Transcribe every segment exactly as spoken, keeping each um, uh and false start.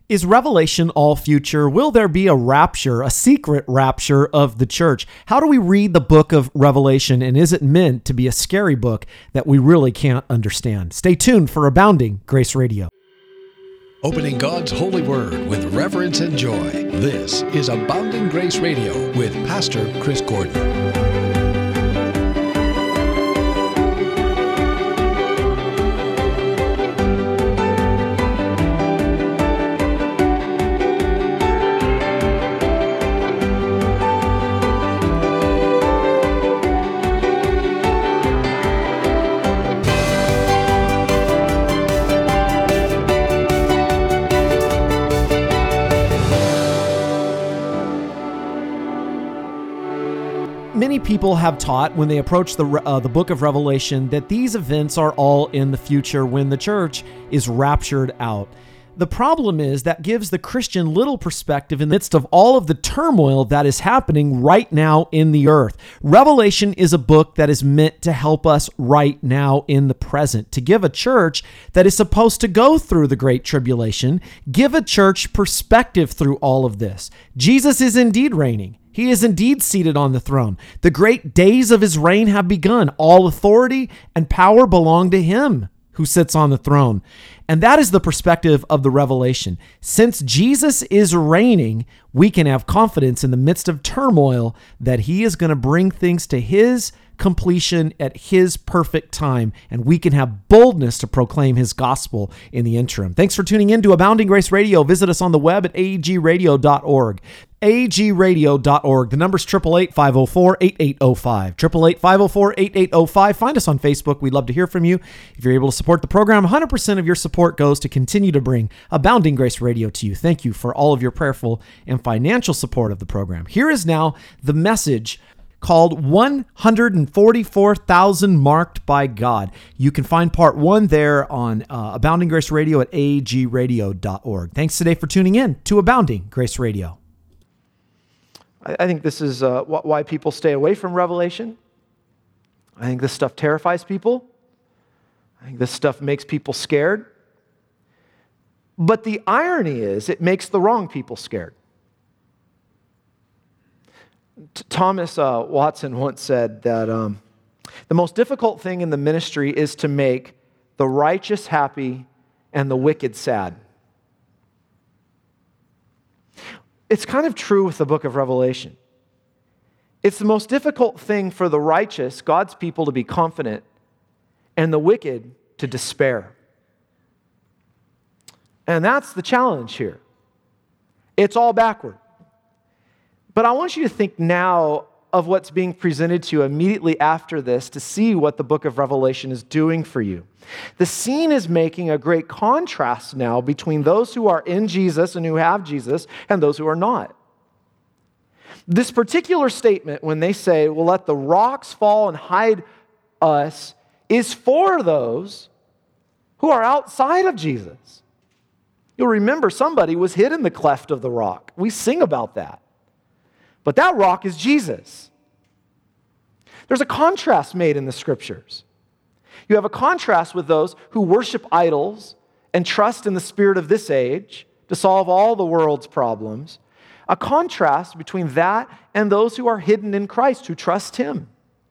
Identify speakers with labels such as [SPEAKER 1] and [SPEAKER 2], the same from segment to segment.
[SPEAKER 1] Is Revelation all future? Will there be a rapture, a secret rapture of the church? How do we read the book of Revelation, and is it meant to be a scary book that we really can't understand? Stay tuned for Abounding Grace Radio.
[SPEAKER 2] Opening God's holy word with reverence and joy. This is Abounding Grace Radio with Pastor Chris Gordon.
[SPEAKER 1] Many people have taught when they approach the uh, the book of Revelation that these events are all in the future when the church is raptured out. The problem is that gives the Christian little perspective in the midst of all of the turmoil that is happening right now in the earth. Revelation is a book that is meant to help us right now in the present, to give a church that is supposed to go through the Great Tribulation, give a church perspective through all of this. Jesus is indeed reigning. He is indeed seated on the throne. The great days of his reign have begun. All authority and power belong to him who sits on the throne. And that is the perspective of the Revelation. Since Jesus is reigning, we can have confidence in the midst of turmoil that he is going to bring things to his completion at his perfect time, and we can have boldness to proclaim his gospel in the interim. Thanks for tuning in to Abounding Grace Radio. Visit us on the web at a e g radio dot org. a e g radio dot org. The number's eight eight eight, five oh four, eight eight oh five. eight eight eight, five oh four, eight eight oh five. Find us on Facebook. We'd love to hear from you. If you're able to support the program, one hundred percent of your support goes to continue to bring Abounding Grace Radio to you. Thank you for all of your prayerful and financial support of the program. Here is now the message called one hundred forty-four thousand Marked by God. You can find part one there on uh, Abounding Grace Radio at a e g radio dot org. Thanks today for tuning in to Abounding Grace Radio.
[SPEAKER 3] I think this is uh, why people stay away from Revelation. I think this stuff terrifies people. I think this stuff makes people scared. But the irony is, it makes the wrong people scared. T- Thomas uh, Watson once said that um, the most difficult thing in the ministry is to make the righteous happy and the wicked sad. It's kind of true with the book of Revelation. It's the most difficult thing for the righteous, God's people, to be confident, and the wicked to despair. And that's the challenge here. It's all backward. But I want you to think now of what's being presented to you immediately after this to see what the book of Revelation is doing for you. The scene is making a great contrast now between those who are in Jesus and who have Jesus and those who are not. This particular statement, when they say, well, let the rocks fall and hide us, is for those who are outside of Jesus. You'll remember somebody was hid in the cleft of the rock. We sing about that. But that rock is Jesus. There's a contrast made in the scriptures. You have a contrast with those who worship idols and trust in the spirit of this age to solve all the world's problems. A contrast between that and those who are hidden in Christ, who trust him.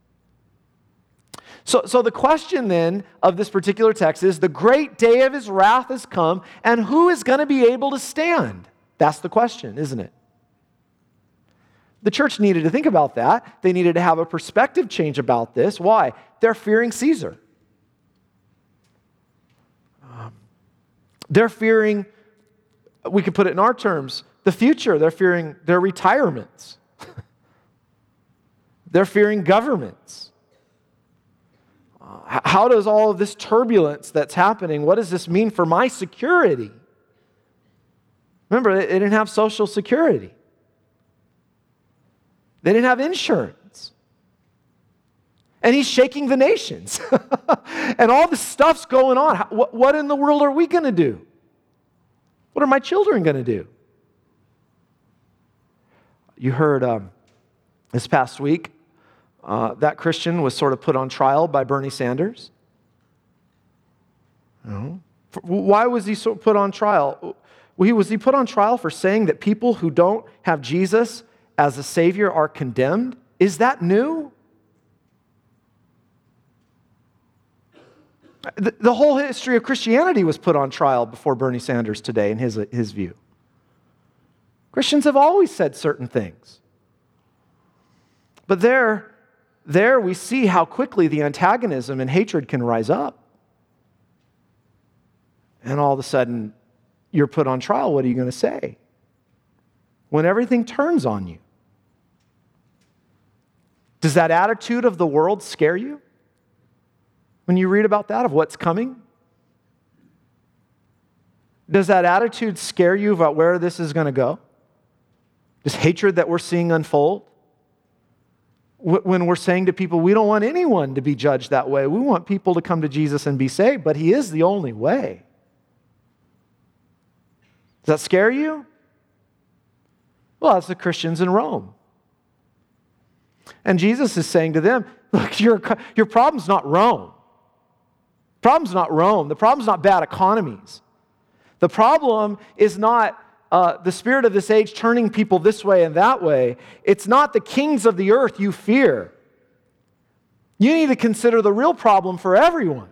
[SPEAKER 3] So, so the question then of this particular text is, the great day of his wrath has come, and who is going to be able to stand? That's the question, isn't it? The church needed to think about that. They needed to have a perspective change about this. Why? They're fearing Caesar. Um, they're fearing, we could put it in our terms, the future. They're fearing their retirements. They're fearing governments. Uh, how does all of this turbulence that's happening, what does this mean for my security? Remember, they didn't have Social Security. They didn't have insurance. And he's shaking the nations. And all this stuff's going on. What, what in the world are we going to do? What are my children going to do? You heard um, this past week, uh, that Christian was sort of put on trial by Bernie Sanders. You know? Why was he so put on trial? He was he put on trial for saying that people who don't have Jesus as a Savior are condemned? Is that new? The, the whole history of Christianity was put on trial before Bernie Sanders today, in his, his view. Christians have always said certain things. But there, there we see how quickly the antagonism and hatred can rise up. And all of a sudden, you're put on trial. What are you going to say? When everything turns on you. Does that attitude of the world scare you? When you read about that, of what's coming? Does that attitude scare you about where this is going to go? This hatred that we're seeing unfold? When we're saying to people, we don't want anyone to be judged that way. We want people to come to Jesus and be saved, but He is the only way. Does that scare you? Well, that's the Christians in Rome. And Jesus is saying to them, look, your, your problem's not Rome. The problem's not Rome. The problem's not bad economies. The problem is not uh, the spirit of this age turning people this way and that way. It's not the kings of the earth you fear. You need to consider the real problem for everyone.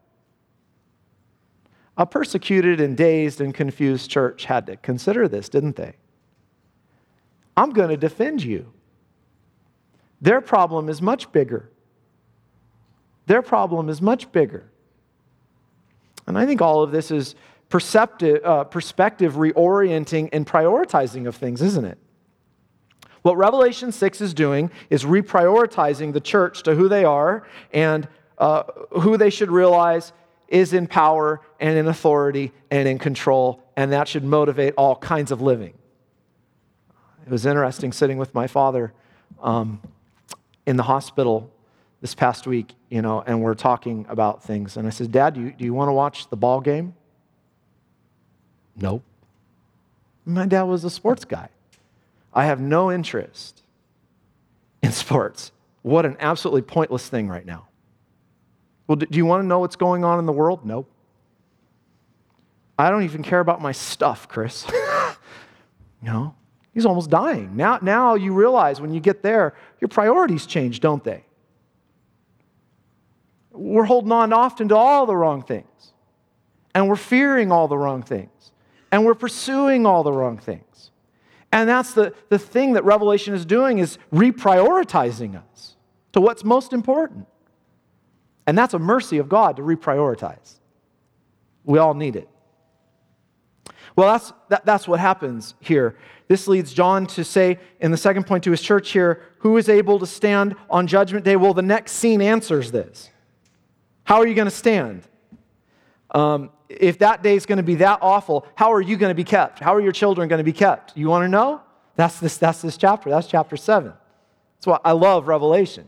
[SPEAKER 3] A persecuted and dazed and confused church had to consider this, didn't they? I'm going to defend you. Their problem is much bigger. Their problem is much bigger. And I think all of this is perceptive, uh, perspective reorienting and prioritizing of things, isn't it? What Revelation six is doing is reprioritizing the church to who they are and uh, who they should realize is in power and in authority and in control, and that should motivate all kinds of living. It was interesting sitting with my father um, in the hospital this past week, you know, and we're talking about things. And I said, Dad, do you, do you want to watch the ball game? Nope. My dad was a sports guy. I have no interest in sports. What an absolutely pointless thing right now. Well, do you want to know what's going on in the world? Nope. I don't even care about my stuff, Chris. You know, he's almost dying. Now, now you realize when you get there, your priorities change, don't they? We're holding on often to all the wrong things. And we're fearing all the wrong things. And we're pursuing all the wrong things. And that's the, the thing that Revelation is doing, is reprioritizing us to what's most important. And that's a mercy of God to reprioritize. We all need it. Well, that's, that, that's what happens here. This leads John to say in the second point to his church here, who is able to stand on Judgment Day? Well, the next scene answers this. How are you going to stand? Um, if that day is going to be that awful, how are you going to be kept? How are your children going to be kept? You want to know? That's this, that's this chapter. That's chapter seven. That's why I love Revelation.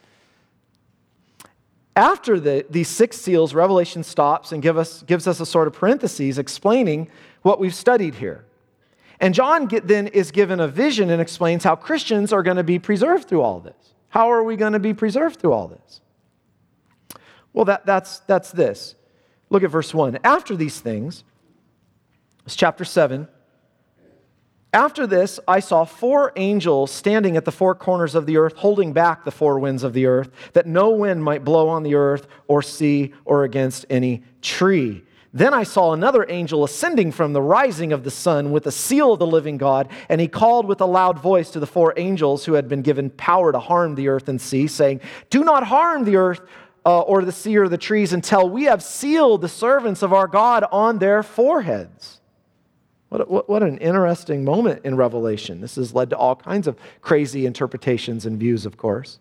[SPEAKER 3] After the, these six seals, Revelation stops and give us, gives us a sort of parentheses explaining what we've studied here. And John get, then is given a vision and explains how Christians are going to be preserved through all this. How are we going to be preserved through all this? Well, that, that's, that's this. Look at verse one. After these things, it's chapter seven. After this, I saw four angels standing at the four corners of the earth, holding back the four winds of the earth, that no wind might blow on the earth or sea or against any tree. Then I saw another angel ascending from the rising of the sun with the seal of the living God, and he called with a loud voice to the four angels who had been given power to harm the earth and sea, saying, do not harm the earth uh, or the sea or the trees until we have sealed the servants of our God on their foreheads. What, what, what an interesting moment in Revelation. This has led to all kinds of crazy interpretations and views, of course.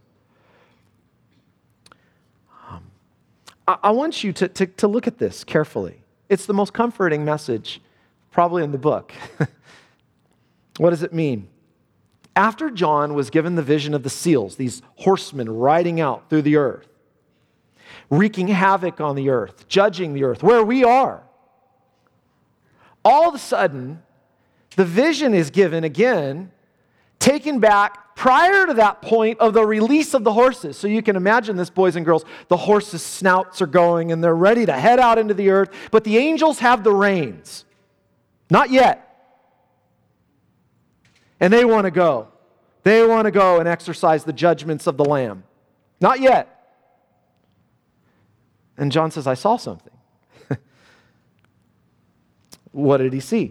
[SPEAKER 3] Um, I, I want you to, to, to look at this carefully. It's the most comforting message probably in the book. What does it mean? After John was given the vision of the seals, these horsemen riding out through the earth, wreaking havoc on the earth, judging the earth, where we are, all of a sudden, the vision is given again, taken back prior to that point of the release of the horses. So you can imagine this, boys and girls. The horses' snouts are going and they're ready to head out into the earth, but the angels have the reins. Not yet. And they want to go. They want to go and exercise the judgments of the Lamb. Not yet. And John says, I saw something. What did he see?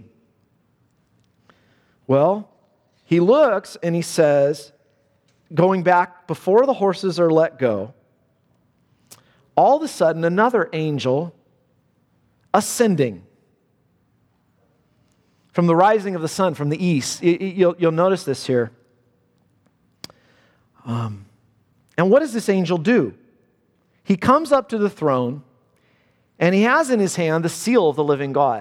[SPEAKER 3] Well, he looks and he says, going back before the horses are let go, all of a sudden another angel ascending from the rising of the sun from the east. You'll, you'll notice this here. Um, and what does this angel do? He comes up to the throne and he has in his hand the seal of the living God.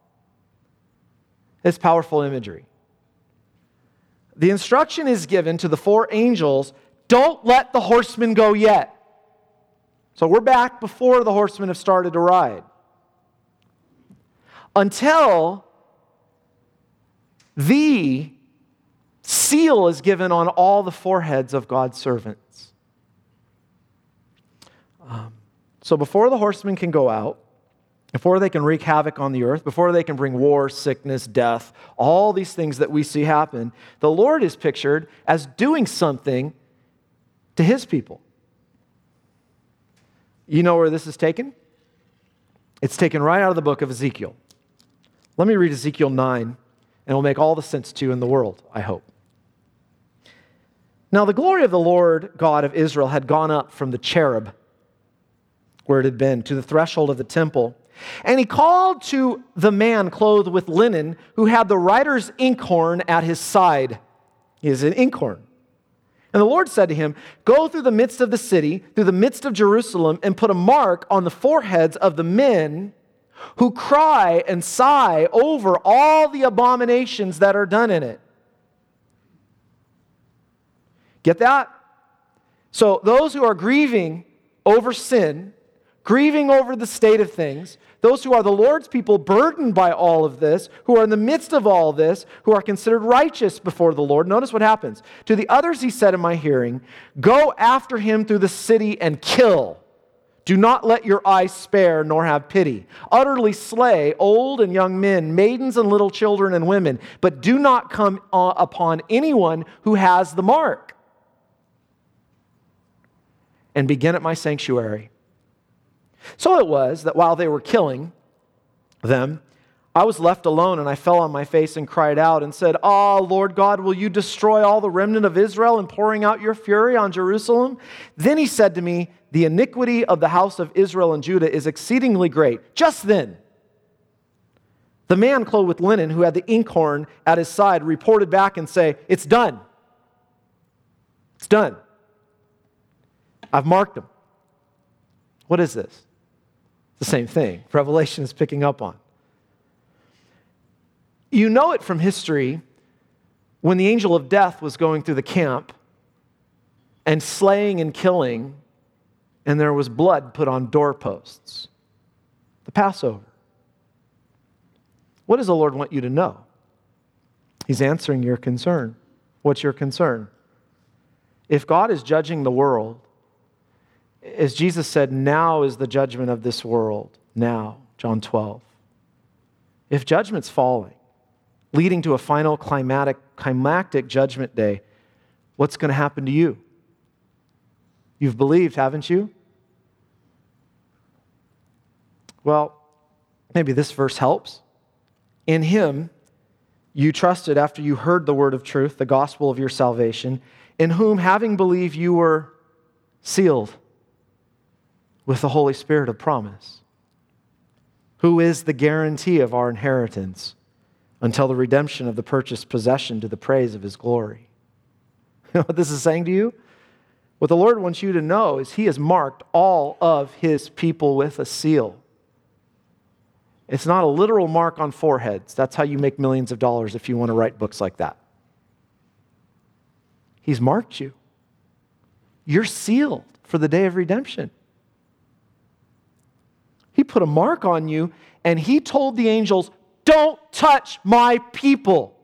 [SPEAKER 3] It's powerful imagery. The instruction is given to the four angels, don't let the horsemen go yet. So we're back before the horsemen have started to ride. Until the seal is given on all the foreheads of God's servants. Um, so before the horsemen can go out, before they can wreak havoc on the earth, before they can bring war, sickness, death, all these things that we see happen, the Lord is pictured as doing something to his people. You know where this is taken? It's taken right out of the book of Ezekiel. Let me read Ezekiel nine, and it will make all the sense to you in the world, I hope. Now the glory of the Lord God of Israel had gone up from the cherub, where it had been, to the threshold of the temple. And he called to the man clothed with linen who had the writer's inkhorn at his side. He is an inkhorn. And the Lord said to him, go through the midst of the city, through the midst of Jerusalem, and put a mark on the foreheads of the men who cry and sigh over all the abominations that are done in it. Get that? So those who are grieving over sin, grieving over the state of things, those who are the Lord's people burdened by all of this, who are in the midst of all this, who are considered righteous before the Lord. Notice what happens. To the others he said in my hearing, go after him through the city and kill. Do not let your eyes spare nor have pity. Utterly slay old and young men, maidens and little children and women, but do not come upon anyone who has the mark. And begin at my sanctuary. So it was that while they were killing them, I was left alone, and I fell on my face and cried out and said, Ah, Lord God, will you destroy all the remnant of Israel in pouring out your fury on Jerusalem? Then he said to me, the iniquity of the house of Israel and Judah is exceedingly great. Just then, the man clothed with linen who had the inkhorn at his side reported back and say, it's done. It's done. I've marked him. What is this? The same thing Revelation is picking up on. You know it from history when the angel of death was going through the camp and slaying and killing, and there was blood put on doorposts. The Passover. What does the Lord want you to know? He's answering your concern. What's your concern? If God is judging the world, as Jesus said, now is the judgment of this world. Now, John twelve. If judgment's falling, leading to a final climatic, climactic judgment day, what's going to happen to you? You've believed, haven't you? Well, maybe this verse helps. In him, you trusted after you heard the word of truth, the gospel of your salvation, in whom, having believed, you were sealed with the Holy Spirit of promise, who is the guarantee of our inheritance until the redemption of the purchased possession to the praise of his glory. You know what this is saying to you? What the Lord wants you to know is he has marked all of his people with a seal. It's not a literal mark on foreheads. That's how you make millions of dollars if you want to write books like that. He's marked you. You're sealed for the day of redemption. He put a mark on you, and he told the angels, don't touch my people.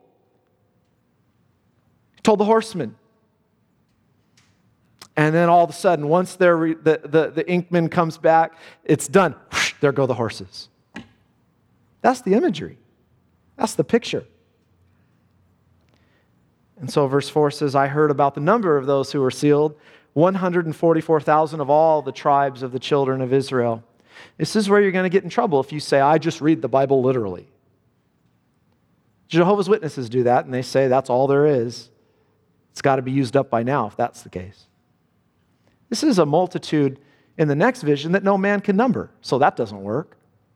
[SPEAKER 3] He told the horsemen. And then all of a sudden, once they're, the, the, the inkman comes back, it's done. Whoosh, there go the horses. That's the imagery. That's the picture. And so verse four says, I heard about the number of those who were sealed, one hundred forty-four thousand of all the tribes of the children of Israel. This is where you're going to get in trouble if you say, I just read the Bible literally. Jehovah's Witnesses do that, and they say that's all there is. It's got to be used up by now if that's the case. This is a multitude in the next vision that no man can number, so that doesn't work.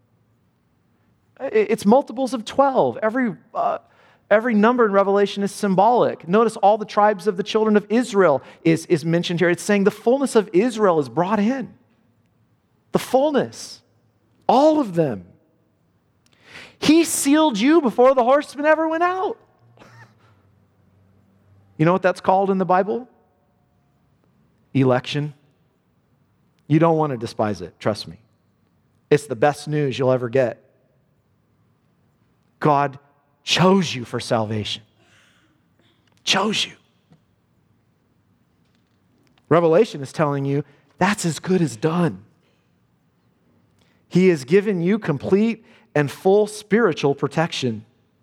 [SPEAKER 3] It's multiples of twelve. Every, uh, every number in Revelation is symbolic. Notice all the tribes of the children of Israel is, is mentioned here. It's saying the fullness of Israel is brought in. The fullness. All of them. He sealed you before the horsemen ever went out. You know what that's called in the Bible? Election. You don't want to despise it, trust me. It's the best news you'll ever get. God chose you for salvation. Chose you. Revelation is telling you that's as good as done. He has given you complete and full spiritual protection.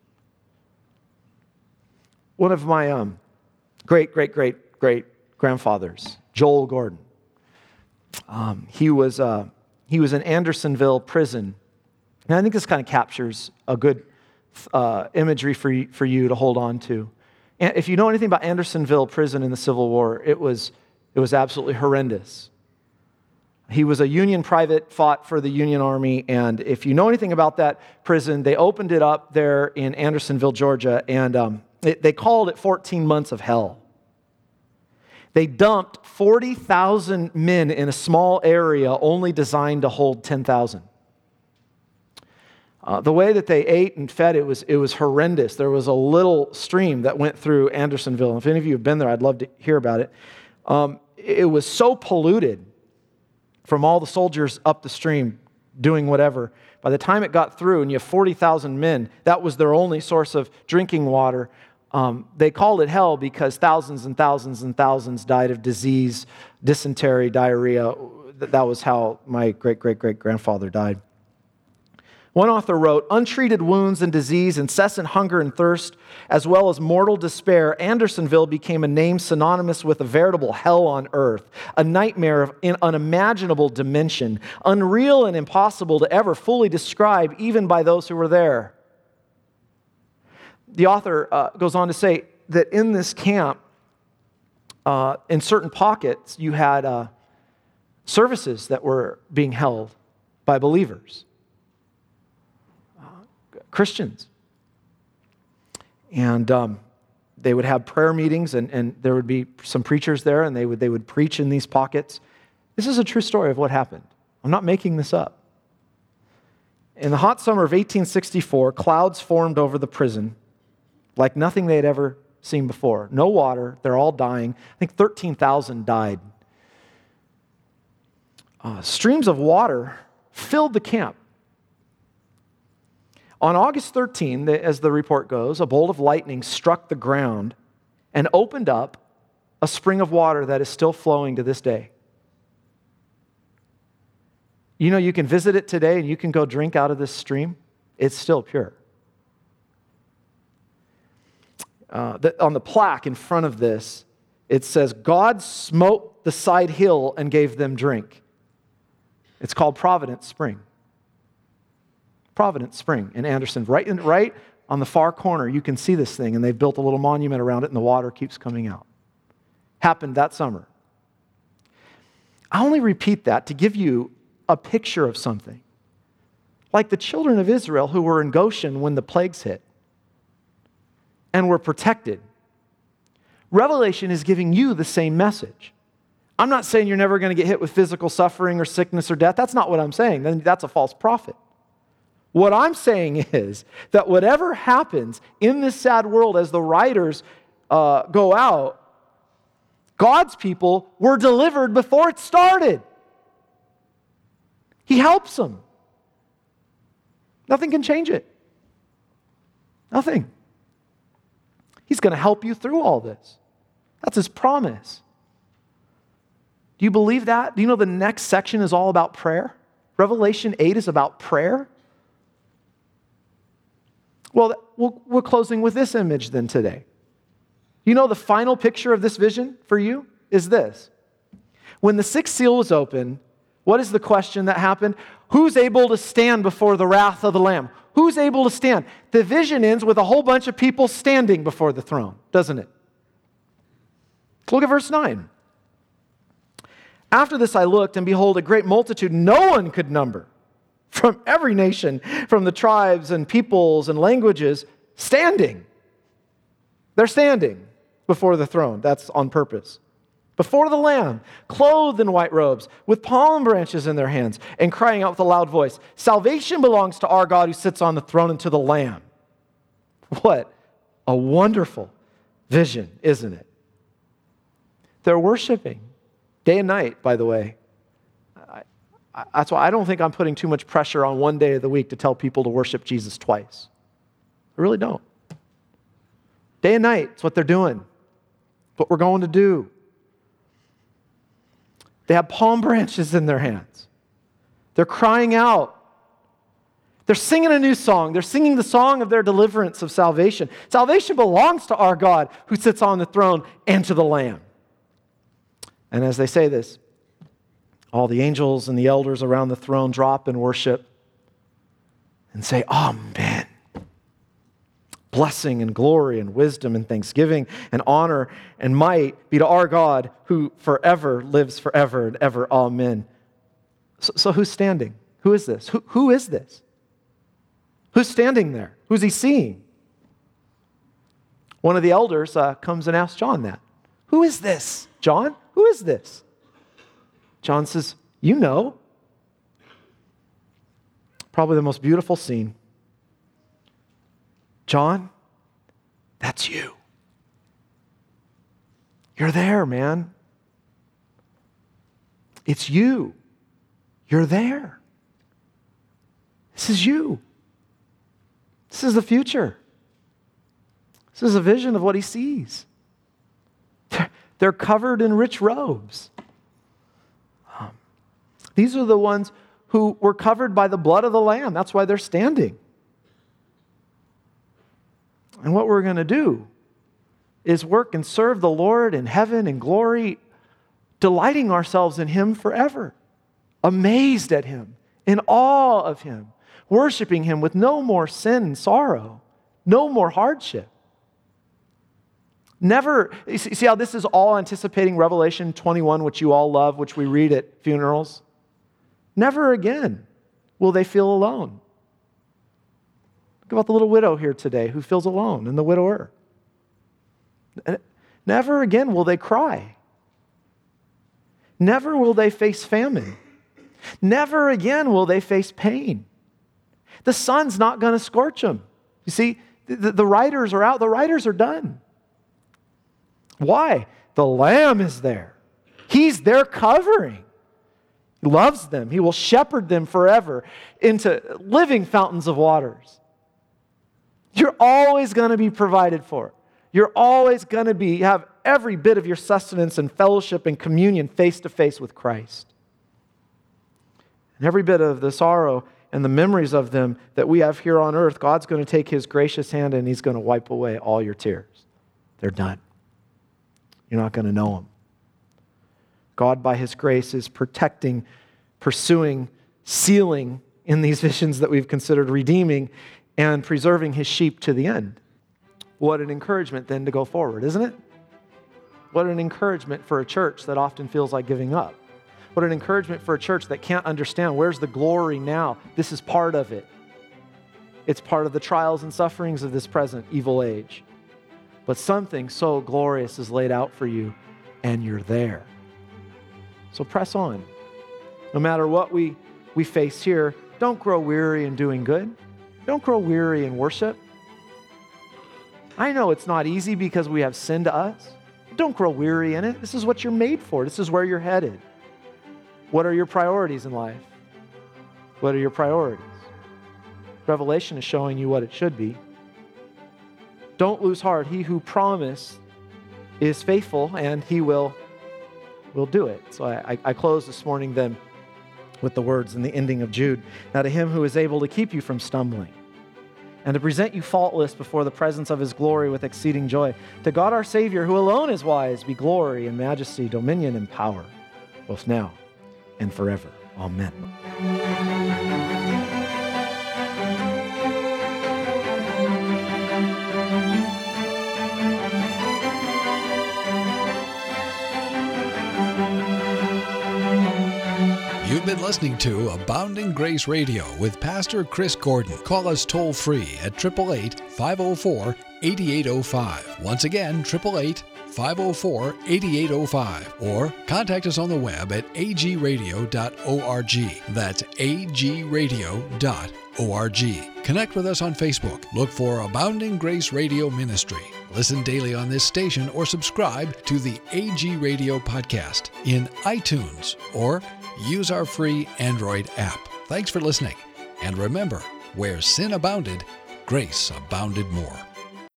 [SPEAKER 3] One of my um, great, great, great, great grandfathers, Joel Gordon, um, he was uh, he was in Andersonville prison. And I think this kind of captures a good uh, imagery for you, for you to hold on to. And if you know anything about Andersonville prison in the Civil War, it was it was absolutely horrendous. He was a Union private, fought for the Union Army, and if you know anything about that prison, they opened it up there in Andersonville, Georgia, and um, it, they called it fourteen months of hell. They dumped forty thousand men in a small area only designed to hold ten thousand. Uh, the way that they ate and fed, it was, it was horrendous. There was a little stream that went through Andersonville. If any of you have been there, I'd love to hear about it. Um, it was so polluted from all the soldiers up the stream doing whatever. By the time it got through and you have forty thousand men, that was their only source of drinking water. Um, they called it hell because thousands and thousands and thousands died of disease, dysentery, diarrhea. That was how my great-great-great-grandfather died. One author wrote, untreated wounds and disease, incessant hunger and thirst, as well as mortal despair, Andersonville became a name synonymous with a veritable hell on earth, a nightmare of unimaginable dimension, unreal and impossible to ever fully describe even by those who were there. The author uh, goes on to say that in this camp, uh, in certain pockets, you had uh, services that were being held by believers. Christians. And um, they would have prayer meetings, and, and there would be some preachers there, and they would, they would preach in these pockets. This is a true story of what happened. I'm not making this up. In the hot summer of eighteen sixty-four, clouds formed over the prison like nothing they had ever seen before. No water. They're all dying. I think thirteen thousand died. Uh, streams of water filled the camp. On August thirteenth, as the report goes, a bolt of lightning struck the ground and opened up a spring of water that is still flowing to this day. You know, you can visit it today and you can go drink out of this stream. It's still pure. Uh, the, on the plaque in front of this, it says, God smote the side hill and gave them drink. It's called Providence Spring. Providence Spring in Anderson, right, in, right on the far corner, you can see this thing, and they've built a little monument around it, and the water keeps coming out. Happened that summer. I only repeat that to give you a picture of something. Like the children of Israel who were in Goshen when the plagues hit and were protected. Revelation is giving you the same message. I'm not saying you're never going to get hit with physical suffering or sickness or death. That's not what I'm saying. Then that's a false prophet. What I'm saying is that whatever happens in this sad world as the writers uh, go out, God's people were delivered before it started. He helps them. Nothing can change it. Nothing. He's going to help you through all this. That's His promise. Do you believe that? Do you know the next section is all about prayer? Revelation eight is about prayer. Well, we're closing with this image then today. You know, the final picture of this vision for you is this. When the sixth seal was opened, what is the question that happened? Who's able to stand before the wrath of the Lamb? Who's able to stand? The vision ends with a whole bunch of people standing before the throne, doesn't it? Look at verse nine. After this I looked, and behold, a great multitude no one could number, from every nation, from the tribes and peoples and languages, standing. They're standing before the throne. That's on purpose. Before the Lamb, clothed in white robes, with palm branches in their hands, and crying out with a loud voice, salvation belongs to our God who sits on the throne and to the Lamb. What a wonderful vision, isn't it? They're worshiping day and night, by the way. I, I, that's why I don't think I'm putting too much pressure on one day of the week to tell people to worship Jesus twice. I really don't. Day and night, it's what they're doing. What we're going to do. They have palm branches in their hands. They're crying out. They're singing a new song. They're singing the song of their deliverance of salvation. Salvation belongs to our God who sits on the throne and to the Lamb. And as they say this, all the angels and the elders around the throne drop and worship and say, Amen. Blessing and glory and wisdom and thanksgiving and honor and might be to our God who forever lives forever and ever. Amen. So, so who's standing? Who is this? Who, who is this? Who's standing there? Who's he seeing? One of the elders uh, comes and asks John that. Who is this, John? Who is this? John says, you know. Probably the most beautiful scene. John, that's you. You're there, man. It's you. You're there. This is you. This is the future. This is a vision of what he sees. They're covered in rich robes. Um, these are the ones who were covered by the blood of the Lamb. That's why they're standing. And what we're going to do is work and serve the Lord in heaven and glory, delighting ourselves in Him forever, amazed at Him, in awe of Him, worshiping Him with no more sin and sorrow, no more hardship. Never, you see how this is all anticipating Revelation twenty-one, which you all love, which we read at funerals? Never again will they feel alone. Think about the little widow here today who feels alone, and the widower. Never again will they cry. Never will they face famine. Never again will they face pain. The sun's not going to scorch them. You see, the, the riders are out. The riders are done. Why? The Lamb is there. He's their covering. He loves them. He will shepherd them forever into living fountains of waters. You're always going to be provided for. You're always going to be have every bit of your sustenance and fellowship and communion face to face with Christ. And every bit of the sorrow and the memories of them that we have here on earth, God's going to take His gracious hand and He's going to wipe away all your tears. They're done. You're not going to know Him. God, by His grace, is protecting, pursuing, sealing in these visions that we've considered, redeeming, and preserving His sheep to the end. What an encouragement then to go forward, isn't it? What an encouragement for a church that often feels like giving up. What an encouragement for a church that can't understand where's the glory now. This is part of it. It's part of the trials and sufferings of this present evil age. But something so glorious is laid out for you, and you're there. So press on. No matter what we, we face here, don't grow weary in doing good. Don't grow weary in worship. I know it's not easy because we have sin to us. Don't grow weary in it. This is what you're made for. This is where you're headed. What are your priorities in life? What are your priorities? Revelation is showing you what it should be. Don't lose heart. He who promised is faithful, and He will, will do it. So I, I close this morning then with the words in the ending of Jude. Now to Him who is able to keep you from stumbling and to present you faultless before the presence of his glory with exceeding joy. To God our Savior, who alone is wise, be glory and majesty, dominion and power, both now and forever. Amen.
[SPEAKER 2] You've been listening to Abounding Grace Radio with Pastor Chris Gordon. Call us toll free at eight eight eight, five oh four, eight eight oh five. Once again, eight eight eight, five oh four, eight eight oh five. Or contact us on the web at a g radio dot org. That's a g radio dot org. Connect with us on Facebook. Look for Abounding Grace Radio Ministry. Listen daily on this station or subscribe to the A G Radio podcast in iTunes or use our free Android app. Thanks for listening. And remember, where sin abounded, grace abounded more.